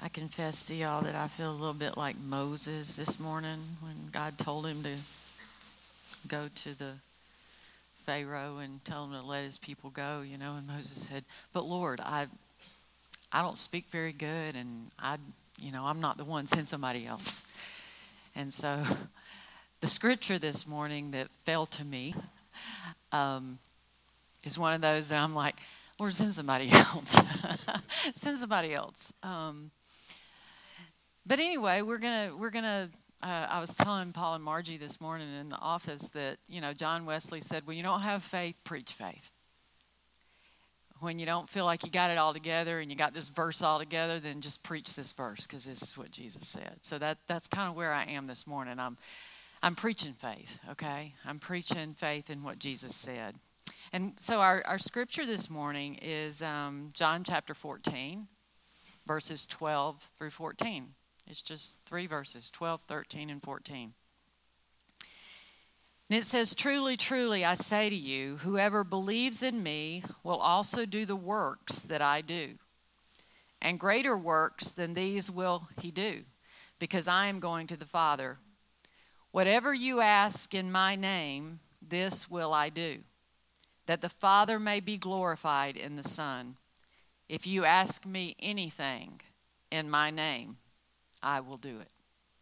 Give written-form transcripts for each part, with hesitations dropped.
I confess to y'all that I feel a little bit like Moses this morning when God told him to go to the Pharaoh and tell him to let his people go, and Moses said, "But Lord, I don't speak very good, and I'm not the one, send somebody else." And so the scripture this morning that fell to me is one of those that I'm like, "Lord, send somebody else." Send somebody else. But anyway, we're gonna. I was telling Paul and Margie this morning in the office that John Wesley said, "When you don't have faith, preach faith. When you don't feel like you got it all together and you got this verse all together, then just preach this verse because this is what Jesus said." So that's kind of where I am this morning. I'm preaching faith. Okay, I'm preaching faith in what Jesus said. And so our scripture this morning is John chapter 14, verses 12 through 14. It's just 3 verses, 12, 13, and 14. And it says, "Truly, truly, I say to you, whoever believes in me will also do the works that I do. And greater works than these will he do, because I am going to the Father. Whatever you ask in my name, this will I do, that the Father may be glorified in the Son. If you ask me anything in my name, I will do it."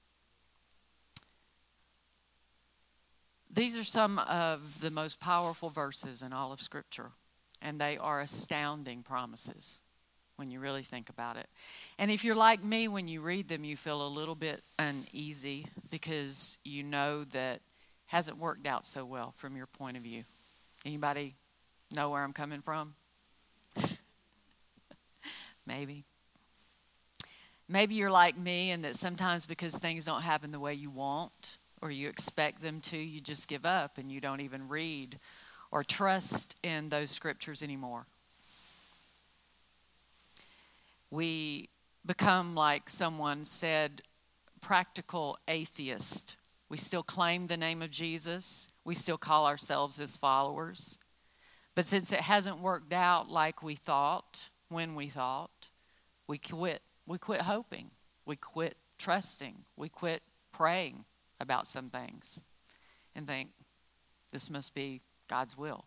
These are some of the most powerful verses in all of Scripture, and they are astounding promises when you really think about it. And if you're like me, when you read them, you feel a little bit uneasy because you know that it hasn't worked out so well from your point of view. Anybody know where I'm coming from? Maybe. Maybe you're like me and that sometimes because things don't happen the way you want or you expect them to, you just give up and you don't even read or trust in those scriptures anymore. We become, like someone said, practical atheist. We still claim the name of Jesus. We still call ourselves his followers. But since it hasn't worked out like we thought, when we thought, we quit. We quit hoping. We quit trusting. We quit praying about some things and think, this must be God's will.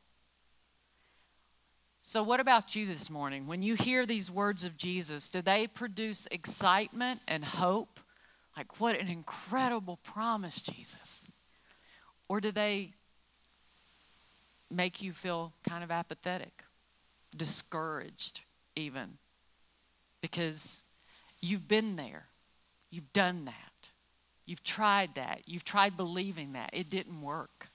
So what about you this morning? When you hear these words of Jesus, do they produce excitement and hope? Like, what an incredible promise, Jesus. Or do they make you feel kind of apathetic, discouraged even? Because you've been there. You've done that. You've tried that. You've tried believing that. It didn't work.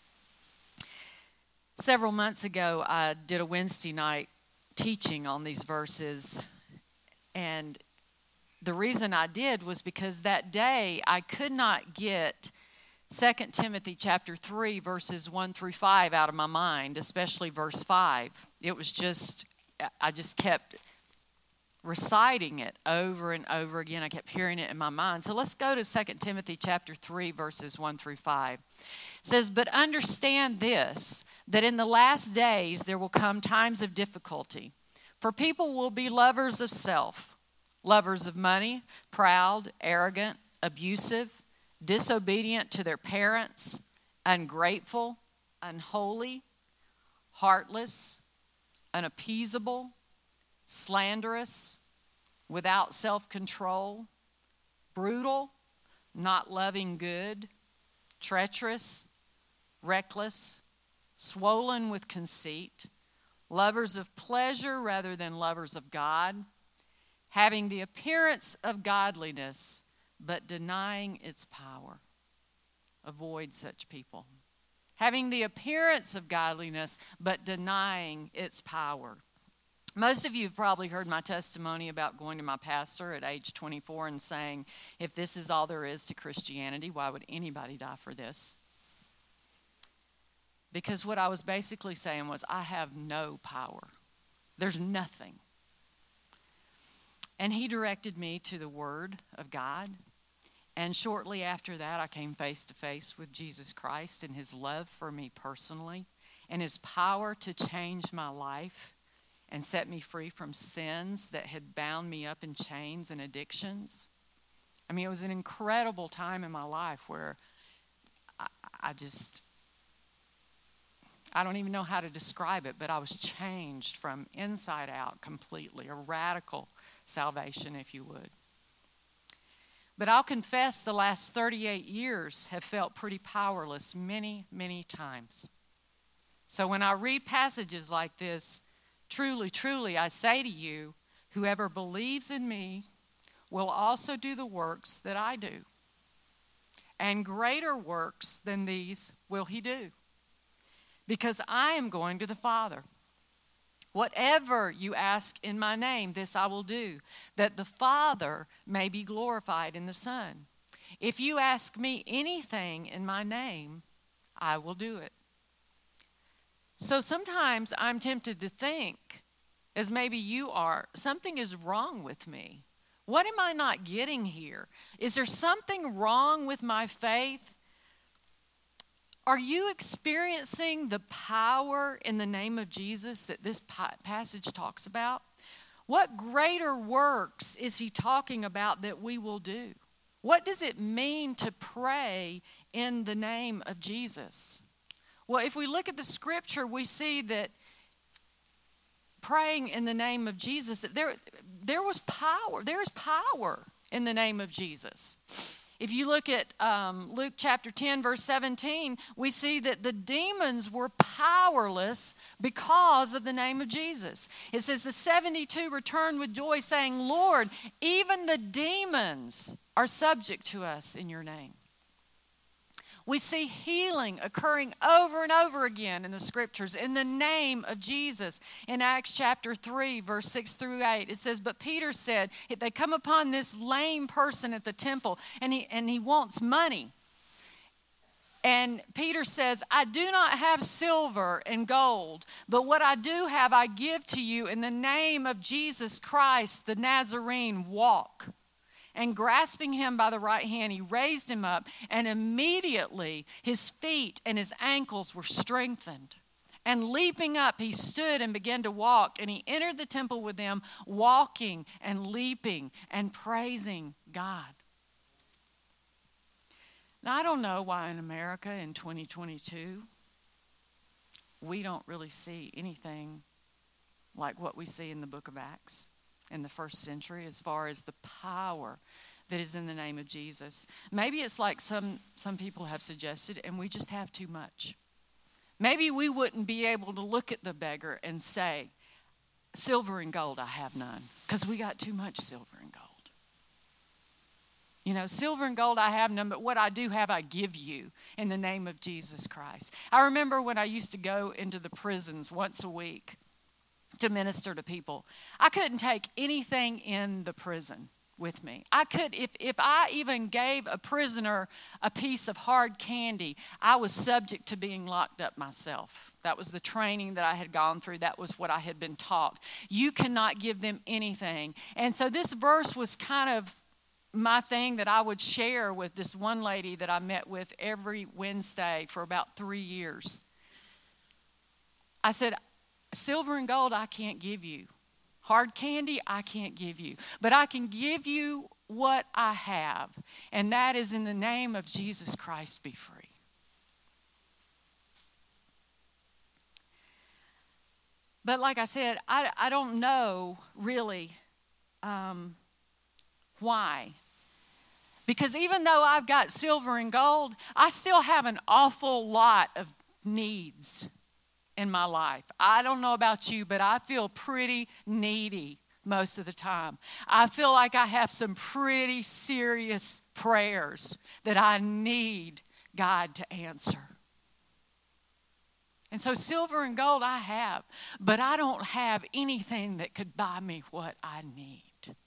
Several months ago, I did a Wednesday night teaching on these verses. And the reason I did was because that day I could not get 2 Timothy chapter 3, verses 1 through 5 out of my mind, especially verse 5. It was just, I just kept reciting it over and over again. I kept hearing it in my mind. So let's go to 2 Timothy chapter 3, verses 1 through 5. It says, "But understand this, that in the last days there will come times of difficulty. For people will be lovers of self, lovers of money, proud, arrogant, abusive, disobedient to their parents, ungrateful, unholy, heartless, unappeasable, slanderous, without self-control, brutal, not loving good, treacherous, reckless, swollen with conceit, lovers of pleasure rather than lovers of God, having the appearance of godliness but denying its power." Avoid such people. Having the appearance of godliness but denying its power. Most of you have probably heard my testimony about going to my pastor at age 24 and saying, if this is all there is to Christianity, why would anybody die for this? Because what I was basically saying was, I have no power. There's nothing. And he directed me to the Word of God. And shortly after that, I came face to face with Jesus Christ and his love for me personally and his power to change my life and set me free from sins that had bound me up in chains and addictions. I mean, it was an incredible time in my life where I don't even know how to describe it, but I was changed from inside out completely, a radical salvation, if you would. But I'll confess the last 38 years have felt pretty powerless many, many times. So when I read passages like this, truly, truly, I say to you, whoever believes in me will also do the works that I do. And greater works than these will he do, because I am going to the Father. Whatever you ask in my name, this I will do, that the Father may be glorified in the Son. If you ask me anything in my name, I will do it. So sometimes I'm tempted to think, as maybe you are, something is wrong with me. What am I not getting here? Is there something wrong with my faith? Are you experiencing the power in the name of Jesus that this passage talks about? What greater works is he talking about that we will do? What does it mean to pray in the name of Jesus? Well, if we look at the scripture, we see that praying in the name of Jesus, that there was power. There is power in the name of Jesus. If you look at Luke chapter 10, verse 17, we see that the demons were powerless because of the name of Jesus. It says the 72 returned with joy, saying, Lord, even the demons are subject to us in your name. We see healing occurring over and over again in the scriptures in the name of Jesus. In Acts chapter 3, verse 6 through 8, it says, but Peter said, if they come upon this lame person at the temple and he wants money. And Peter says, I do not have silver and gold, but what I do have I give to you in the name of Jesus Christ, the Nazarene, walk. And grasping him by the right hand, he raised him up, and immediately his feet and his ankles were strengthened. And leaping up, he stood and began to walk, and he entered the temple with them, walking and leaping and praising God. Now, I don't know why in America in 2022, we don't really see anything like what we see in the book of Acts in the first century as far as the power that is in the name of Jesus. Maybe it's like some people have suggested, and we just have too much. Maybe we wouldn't be able to look at the beggar and say, silver and gold I have none, because we got too much silver and gold. You know, silver and gold I have none, but what I do have I give you in the name of Jesus Christ. I remember when I used to go into the prisons once a week to minister to people. I couldn't take anything in the prison with me. I could, if I even gave a prisoner a piece of hard candy, I was subject to being locked up myself. That was the training that I had gone through. That was what I had been taught. You cannot give them anything. And so this verse was kind of my thing that I would share with this one lady that I met with every Wednesday for about 3 years. I said, silver and gold I can't give you. Hard candy I can't give you. But I can give you what I have. And that is in the name of Jesus Christ, be free. But like I said, I don't know really why. Because even though I've got silver and gold, I still have an awful lot of needs in my life. I don't know about you, but I feel pretty needy most of the time. I feel like I have some pretty serious prayers that I need God to answer. And so silver and gold I have, but I don't have anything that could buy me what I need.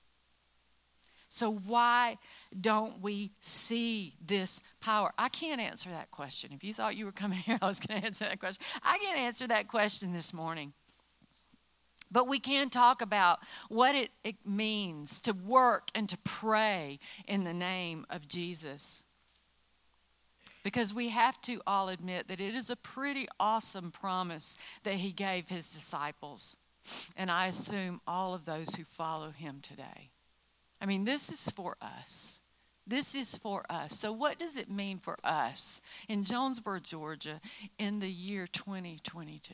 So why don't we see this power? I can't answer that question. If you thought you were coming here, I was going to answer that question. I can't answer that question this morning. But we can talk about what it means to work and to pray in the name of Jesus. Because we have to all admit that it is a pretty awesome promise that he gave his disciples. and I assume all of those who follow him today. I mean, this is for us. This is for us. So what does it mean for us in Jonesboro, Georgia in the year 2022?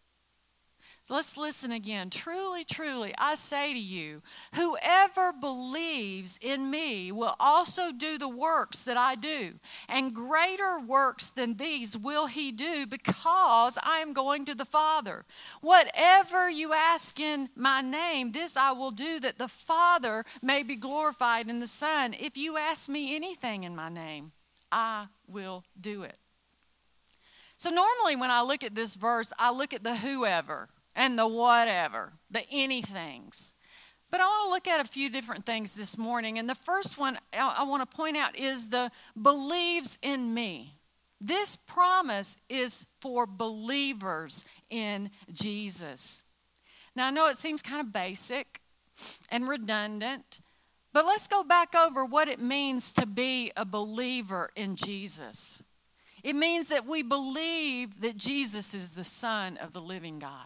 So let's listen again. Truly, truly, I say to you, whoever believes in me will also do the works that I do, and greater works than these will he do, because I am going to the Father. Whatever you ask in my name, this I will do, that the Father may be glorified in the Son. If you ask me anything in my name, I will do it. So normally when I look at this verse, I look at the whoever and the whatever, the anythings. But I want to look at a few different things this morning. And the first one I want to point out is the believes in me. This promise is for believers in Jesus. Now I know it seems kind of basic and redundant, but let's go back over what it means to be a believer in Jesus. It means that we believe that Jesus is the Son of the living God.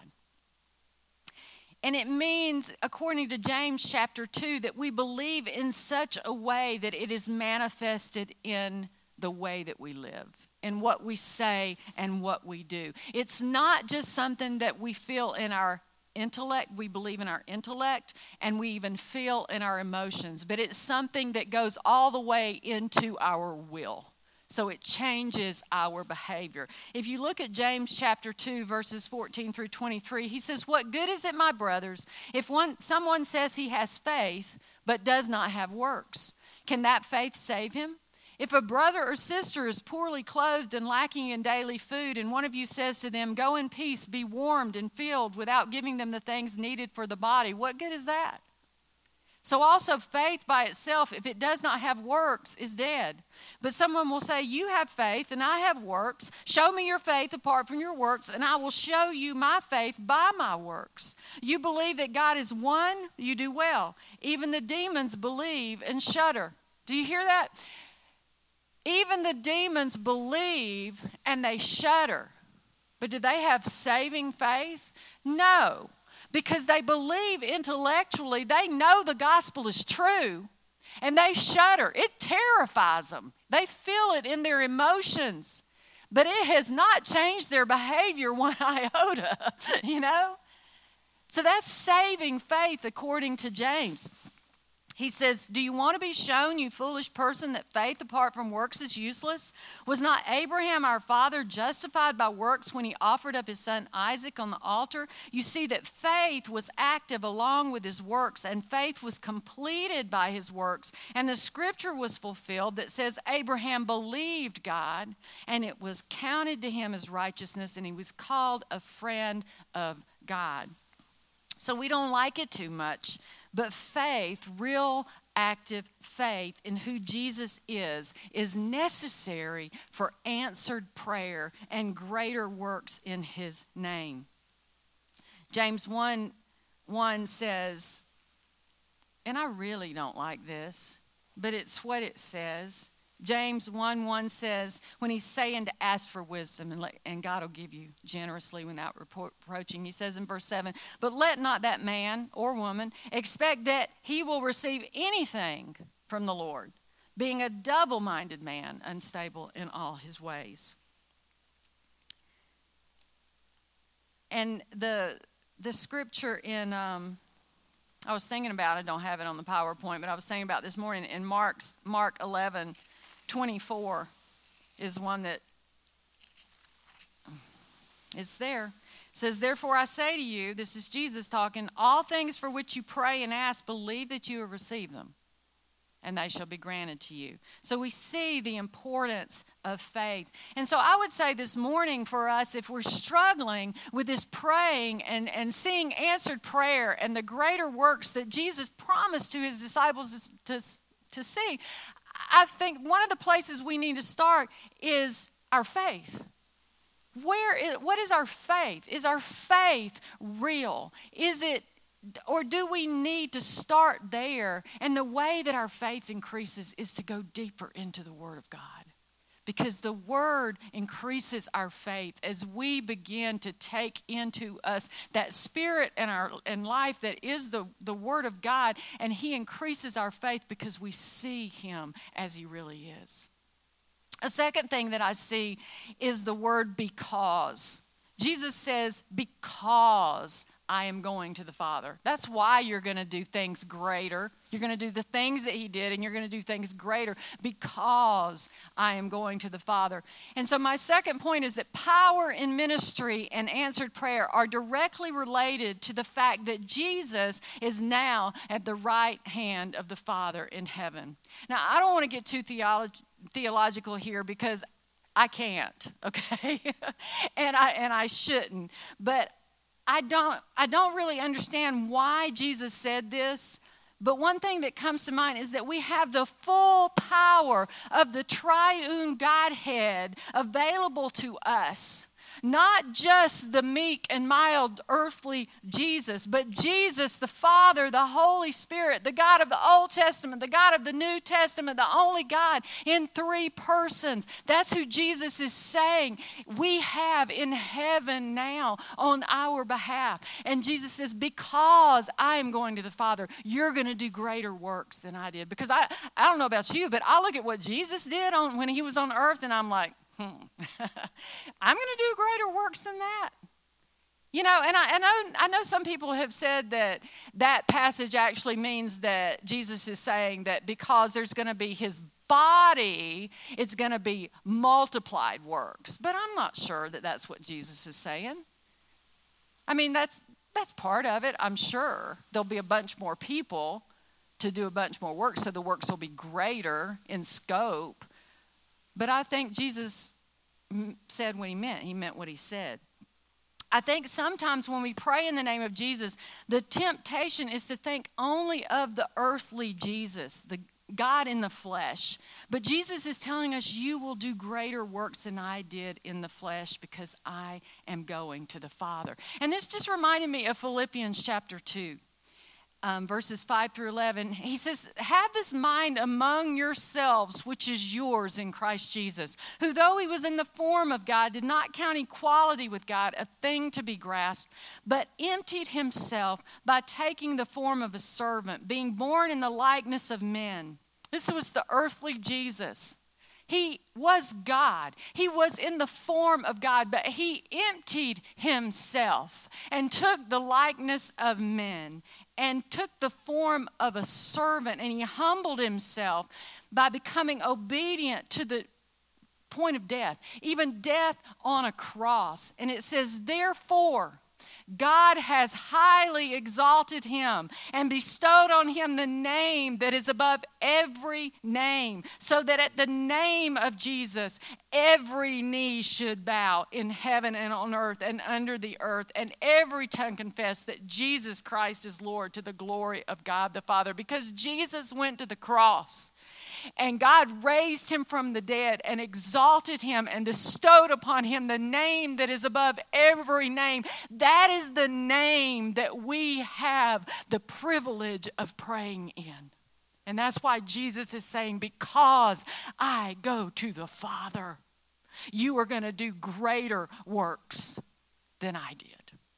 And it means, according to James chapter 2, that we believe in such a way that it is manifested in the way that we live, in what we say and what we do. It's not just something that we feel in our intellect, we believe in our intellect, and we even feel in our emotions, but it's something that goes all the way into our will. So it changes our behavior. If you look at James chapter 2, verses 14 through 23, he says, "What good is it, my brothers, if someone says he has faith but does not have works? Can that faith save him? If a brother or sister is poorly clothed and lacking in daily food, and one of you says to them, 'Go in peace, be warmed and filled,' without giving them the things needed for the body, what good is that? So also faith by itself, if it does not have works, is dead. But someone will say, 'You have faith and I have works. Show me your faith apart from your works, and I will show you my faith by my works. You believe that God is one, you do well. Even the demons believe and shudder.'" Do you hear that? Even the demons believe and they shudder. But do they have saving faith? No. Because they believe intellectually, they know the gospel is true, and they shudder. It terrifies them. They feel it in their emotions, but it has not changed their behavior one iota, you know? So that's saving faith according to James. He says, "Do you want to be shown, you foolish person, that faith apart from works is useless? Was not Abraham our father justified by works when he offered up his son Isaac on the altar? You see that faith was active along with his works, and faith was completed by his works. And the scripture was fulfilled that says, Abraham believed God, and it was counted to him as righteousness, and he was called a friend of God." So we don't like it too much, but faith, real active faith in who Jesus is necessary for answered prayer and greater works in his name. James 1:1 says, and I really don't like this, but it's what it says. James 1:1 says, when he's saying to ask for wisdom, and God will give you generously without reproaching, he says in verse 7, "But let not that man or woman expect that he will receive anything from the Lord, being a double-minded man, unstable in all his ways." And the scripture in, I was thinking about, I don't have it on the PowerPoint, but I was thinking about this morning in Mark 11:24 is one that it's there. It says, "Therefore I say to you," this is Jesus talking, "all things for which you pray and ask, believe that you have received them, and they shall be granted to you." So we see the importance of faith. And so I would say this morning for us, if we're struggling with this praying and seeing answered prayer and the greater works that Jesus promised to his disciples to see, I think one of the places we need to start is our faith. What is our faith? Is our faith real? Is it, or do we need to start there? And the way that our faith increases is to go deeper into the Word of God. because the Word increases our faith as we begin to take into us that spirit in life that is the Word of God, and He increases our faith because we see Him as He really is. A second thing that I see is the word because. Jesus says, because I am going to the Father. That's why you're going to do things greater. You're going to do the things that He did, and you're going to do things greater because I am going to the Father. And so my second point is that power in ministry and answered prayer are directly related to the fact that Jesus is now at the right hand of the Father in heaven. Now, I don't want to get too theological here because I can't, okay? and I shouldn't. But I don't really understand why Jesus said this. But one thing that comes to mind is that we have the full power of the triune Godhead available to us. Not just the meek and mild earthly Jesus, but Jesus, the Father, the Holy Spirit, the God of the Old Testament, the God of the New Testament, the only God in three persons. That's who Jesus is saying we have in heaven now on our behalf. And Jesus says, because I am going to the Father, you're going to do greater works than I did. Because I don't know about you, but I look at what Jesus did when He was on earth, and I'm like, I'm going to do greater works than that. You know, and I know some people have said that passage actually means that Jesus is saying that because there's going to be His body, it's going to be multiplied works. But I'm not sure that that's what Jesus is saying. I mean, that's part of it, I'm sure. There'll be a bunch more people to do a bunch more work, so the works will be greater in scope. But I think Jesus said what He meant. He meant what He said. I think sometimes when we pray in the name of Jesus, the temptation is to think only of the earthly Jesus, the God in the flesh. But Jesus is telling us, you will do greater works than I did in the flesh because I am going to the Father. And this just reminded me of Philippians chapter 2. Verses 5 through 11, he says, have this mind among yourselves, which is yours in Christ Jesus, who though He was in the form of God, did not count equality with God a thing to be grasped, but emptied Himself by taking the form of a servant, being born in the likeness of men. This was the earthly Jesus. He was God. He was in the form of God, but He emptied Himself and took the likeness of men and took the form of a servant, and He humbled Himself by becoming obedient to the point of death, even death on a cross. And it says, therefore, God has highly exalted Him and bestowed on Him the name that is above every name, so that at the name of Jesus, every knee should bow in heaven and on earth and under the earth, and every tongue confess that Jesus Christ is Lord, to the glory of God the Father. Because Jesus went to the cross, and God raised Him from the dead and exalted Him and bestowed upon Him the name that is above every name. That is the name that we have the privilege of praying in. And that's why Jesus is saying, because I go to the Father, you are going to do greater works than I did.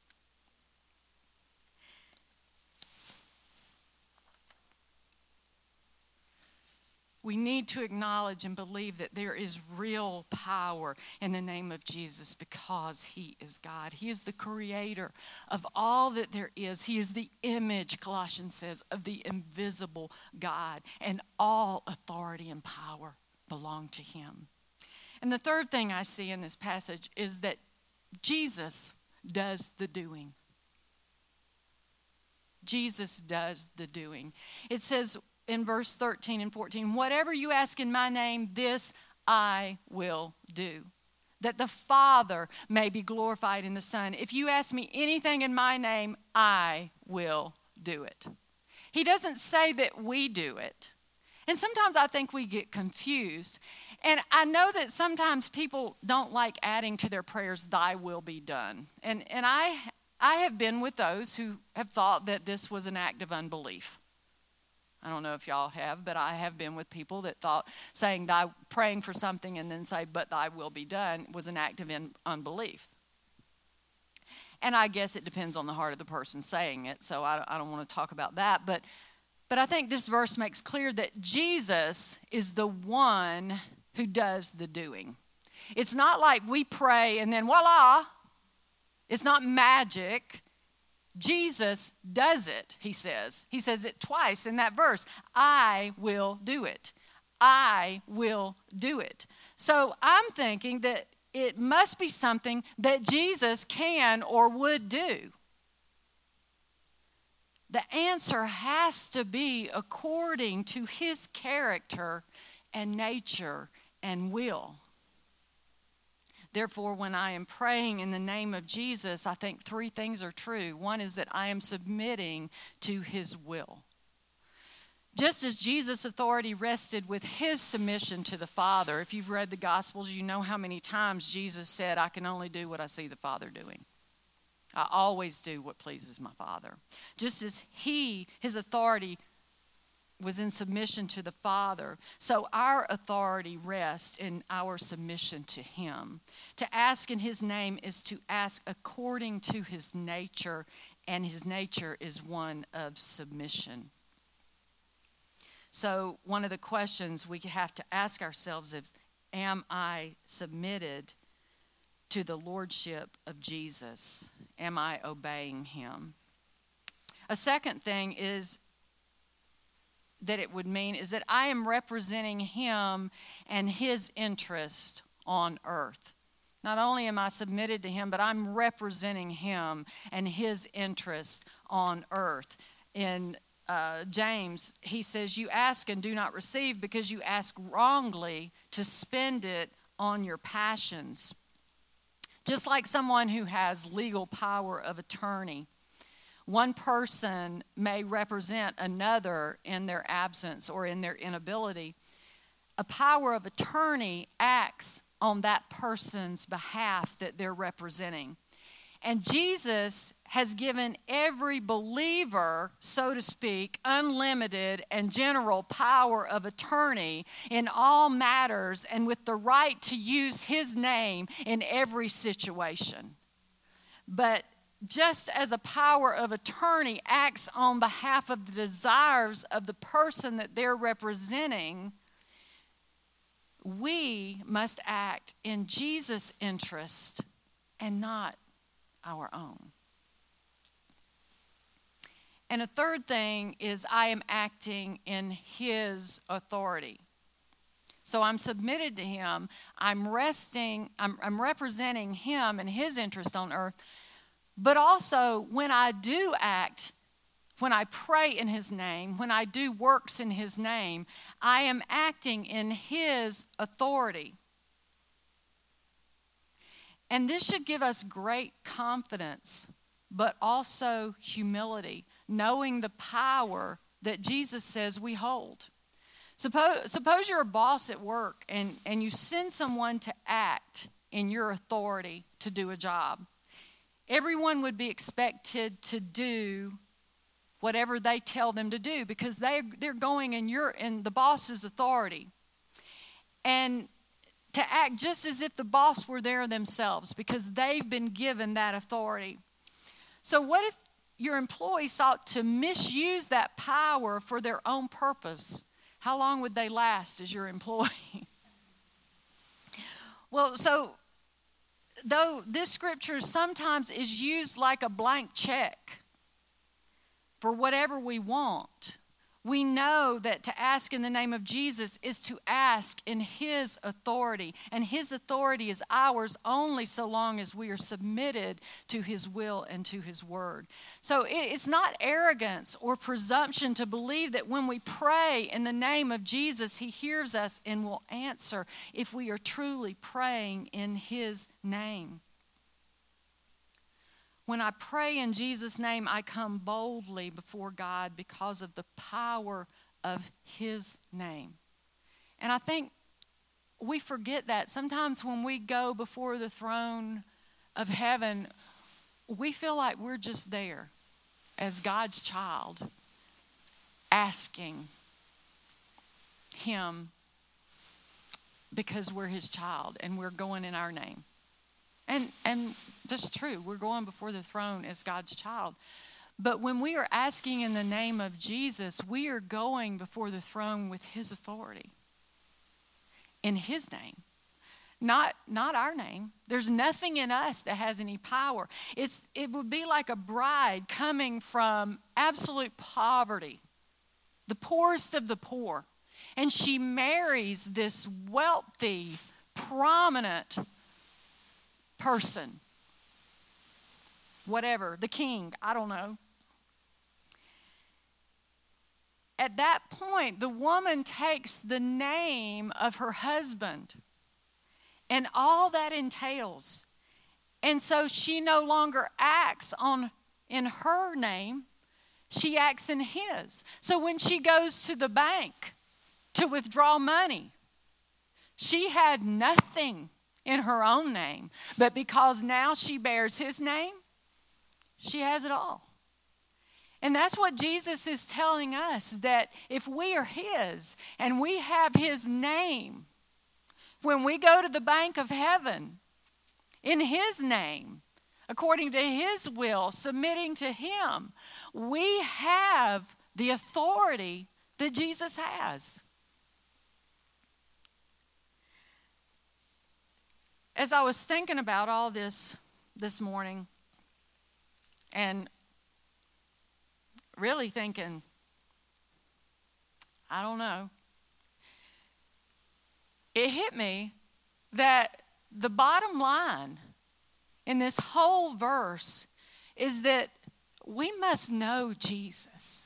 We need to acknowledge and believe that there is real power in the name of Jesus because He is God. He is the creator of all that there is. He is the image, Colossians says, of the invisible God. And all authority and power belong to Him. And the third thing I see in this passage is that Jesus does the doing. Jesus does the doing. It says, in verse 13 and 14, whatever you ask in my name, this I will do, that the Father may be glorified in the Son. If you ask me anything in my name, I will do it. He doesn't say that we do it. And sometimes I think we get confused. And I know that sometimes people don't like adding to their prayers, thy will be done. And I have been with those who have thought that this was an act of unbelief. I don't know if y'all have, but I have been with people that thought praying for something and then say, but thy will be done, was an act of unbelief. And I guess it depends on the heart of the person saying it, so I don't want to talk about that. But I think this verse makes clear that Jesus is the one who does the doing. It's not like we pray and then voila. It's not magic. Jesus does it, he says. He says it twice in that verse. I will do it. I will do it. So I'm thinking that it must be something that Jesus can or would do. The answer has to be according to his character and nature and will. Therefore, when I am praying in the name of Jesus, I think three things are true. One is that I am submitting to his will. Just as Jesus' authority rested with his submission to the Father. If you've read the Gospels, you know how many times Jesus said, I can only do what I see the Father doing. I always do what pleases my Father. Just as his authority was in submission to the Father, so our authority rests in our submission to him. To ask in his name is to ask according to his nature, and his nature is one of submission. So one of the questions we have to ask ourselves is, am I submitted to the lordship of Jesus? Am I obeying him? A second thing is that it would mean is that I am representing him and his interest on earth. Not only am I submitted to him, but I'm representing him and his interest on earth. In James, he says, you ask and do not receive because you ask wrongly to spend it on your passions. Just like someone who has legal power of attorney, one person may represent another in their absence or in their inability. A power of attorney acts on that person's behalf that they're representing. And Jesus has given every believer, so to speak, unlimited and general power of attorney in all matters and with the right to use his name in every situation. But just as a power of attorney acts on behalf of the desires of the person that they're representing, we must act in Jesus' interest and not our own. And a third thing is I am acting in his authority. So I'm submitted to him. I'm representing him and his interest on earth. But also, when I do act, when I pray in his name, when I do works in his name, I am acting in his authority. And this should give us great confidence, but also humility, knowing the power that Jesus says we hold. Suppose you're a boss at work and you send someone to act in your authority to do a job. Everyone would be expected to do whatever they tell them to do because they're going in the boss's authority. And to act just as if the boss were there themselves because they've been given that authority. So what if your employee sought to misuse that power for their own purpose? How long would they last as your employee? Well, so though this scripture sometimes is used like a blank check for whatever we want, we know that to ask in the name of Jesus is to ask in his authority. And his authority is ours only so long as we are submitted to his will and to his word. So it's not arrogance or presumption to believe that when we pray in the name of Jesus, he hears us and will answer if we are truly praying in his name. When I pray in Jesus' name, I come boldly before God because of the power of his name. And I think we forget that. Sometimes when we go before the throne of heaven, we feel like we're just there as God's child. asking him because we're his child and we're going in our name. And that's true. We're going before the throne as God's child. But when we are asking in the name of Jesus, we are going before the throne with his authority. In his name. Not our name. There's nothing in us that has any power. It would be like a bride coming from absolute poverty, the poorest of the poor. And she marries this wealthy, prominent person. Whatever, the king, I don't know. At that point, the woman takes the name of her husband and all that entails. And so she no longer acts in her name, she acts in his. So when she goes to the bank to withdraw money, she had nothing in her own name, but because now she bears his name, she has it all. And that's what Jesus is telling us, that if we are his and we have his name, when we go to the bank of heaven in his name, according to his will, submitting to him, we have the authority that Jesus has. As I was thinking about all this morning and really thinking, I don't know, it hit me that the bottom line in this whole verse is that we must know Jesus.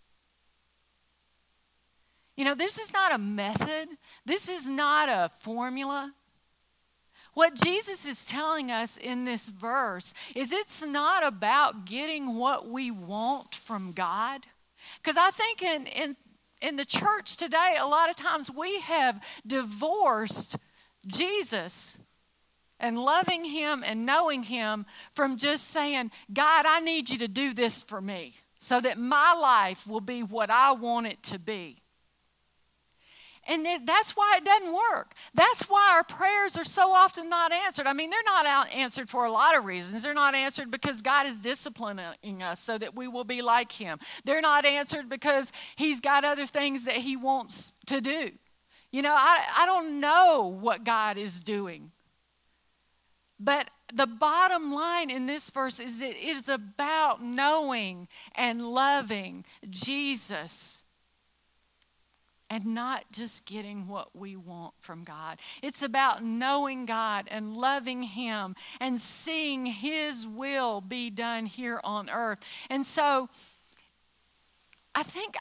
You know, this is not a method. This is not a formula. What Jesus is telling us in this verse is it's not about getting what we want from God. Because I think in the church today, a lot of times we have divorced Jesus and loving him and knowing him from just saying, God, I need you to do this for me so that my life will be what I want it to be. And that's why it doesn't work. That's why our prayers are so often not answered. I mean, they're not answered for a lot of reasons. They're not answered because God is disciplining us so that we will be like him. They're not answered because he's got other things that he wants to do. You know, I don't know what God is doing. But the bottom line in this verse is that it is about knowing and loving Jesus. And not just getting what we want from God. It's about knowing God and loving him and seeing his will be done here on earth. And so I think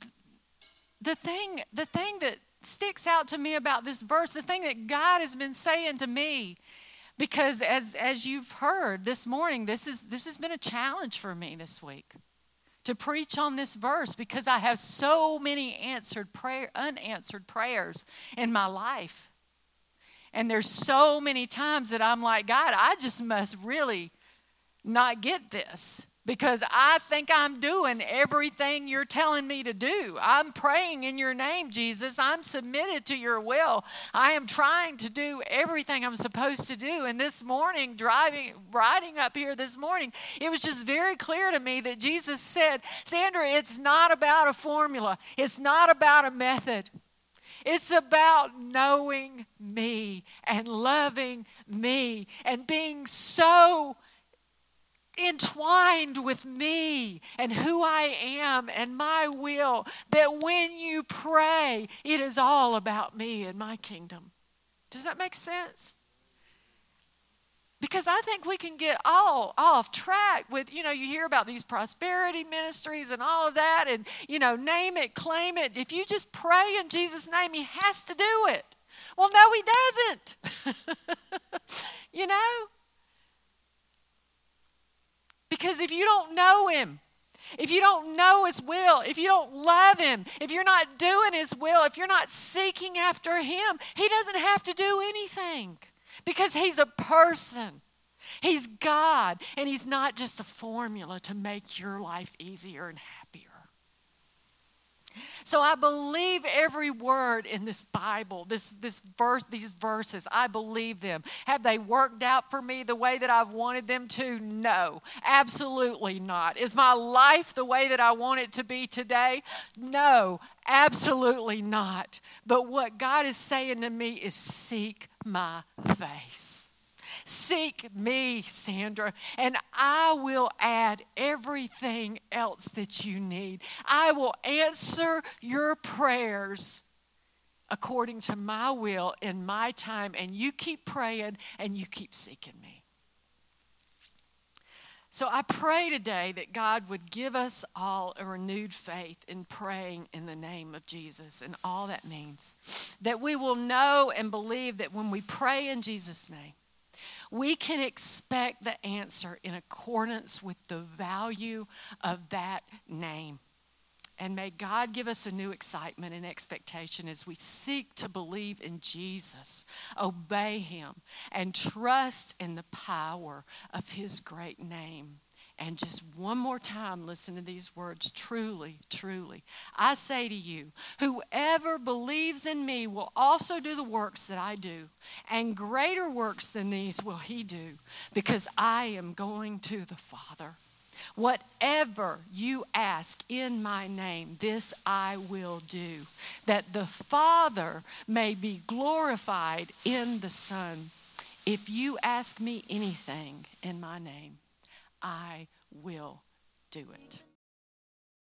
the thing that sticks out to me about this verse, the thing that God has been saying to me, because as you've heard this morning, this has been a challenge for me this week. To preach on this verse because I have so many unanswered prayers in my life. And there's so many times that I'm like, God, I just must really not get this because I think I'm doing everything you're telling me to do. I'm praying in your name, Jesus. I'm submitted to your will. I am trying to do everything I'm supposed to do. And this morning, riding up here this morning, it was just very clear to me that Jesus said, Sandra, it's not about a formula. It's not about a method. It's about knowing me and loving me and being so entwined with me and who I am and my will, that when you pray, it is all about me and my kingdom. Does that make sense? Because I think we can get all off track with, you hear about these prosperity ministries and all of that and, name it, claim it. If you just pray in Jesus' name, he has to do it. Well, no, he doesn't. Because if you don't know him, if you don't know his will, if you don't love him, if you're not doing his will, if you're not seeking after him, he doesn't have to do anything because he's a person. He's God, and he's not just a formula to make your life easier and happier. So I believe every word in this Bible, this verse, these verses. I believe them. Have they worked out for me the way that I've wanted them to? No, absolutely not. Is my life the way that I want it to be today? No, absolutely not. But what God is saying to me is seek my face. Seek me, Sandra, and I will add everything else that you need. I will answer your prayers according to my will in my time, and you keep praying and you keep seeking me. So I pray today that God would give us all a renewed faith in praying in the name of Jesus and all that means. That we will know and believe that when we pray in Jesus' name, we can expect the answer in accordance with the value of that name. And may God give us a new excitement and expectation as we seek to believe in Jesus, obey him, and trust in the power of his great name. And just one more time, listen to these words. Truly, truly, I say to you, whoever believes in me will also do the works that I do, and greater works than these will he do, because I am going to the Father. Whatever you ask in my name, this I will do, that the Father may be glorified in the Son. If you ask me anything in my name, I will do it.